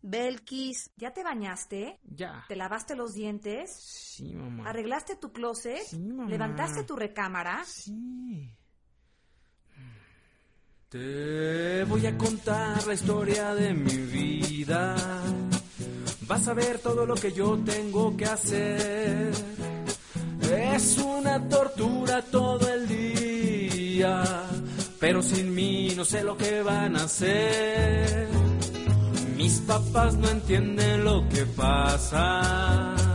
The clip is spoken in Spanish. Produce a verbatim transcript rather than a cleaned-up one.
Belkis, ¿ya te bañaste? Ya. ¿Te lavaste los dientes? Sí, mamá. ¿Arreglaste tu closet? Sí, mamá. ¿Levantaste tu recámara? Sí. Te voy a contar la historia de mi vida. Vas a ver todo lo que yo tengo que hacer. Es una tortura todo el día, pero sin mí no sé lo que van a hacer. Mis papás no entienden lo que pasa.